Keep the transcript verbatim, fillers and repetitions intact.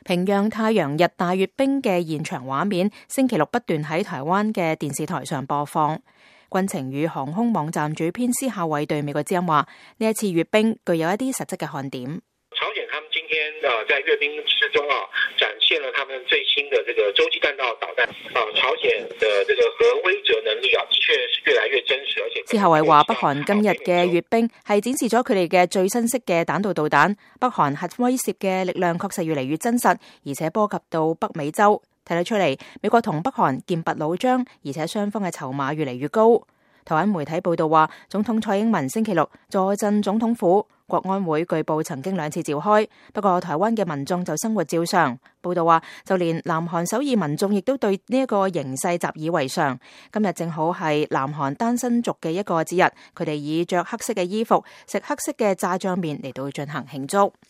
平壤太陽日大閱兵嘅現場畫面，星期六不斷喺台灣嘅電視台上播放。軍情與航空網站主編施孝偉對美國之音話：呢一次閱兵具有一啲實質嘅看點。 朝鮮他們今天啊，在閱兵之中啊，展現了他們最新的這個洲際彈道導彈啊，朝鮮的這個核威懾能力啊，的確是越來越真實，而且施孝偉話：北韓今日嘅閱兵係展示咗佢哋嘅最新式嘅彈道導彈，北韓核威懾嘅力量確實越嚟越真實，而且波及到北美洲，睇得出嚟美國同北韓劍拔弩張，而且雙方嘅籌碼越嚟越高。台灣媒體報道話，總統蔡英文星期六坐鎮總統府，國安會據報曾經兩次召開，不過台灣嘅民眾就生活照常。報道話，就連南韓首爾民眾亦都對呢一個形勢習以為常。今日正好係南韓單身族嘅一個節日，佢哋以着黑色嘅衣服、食黑色嘅炸醬麵嚟到進行慶祝。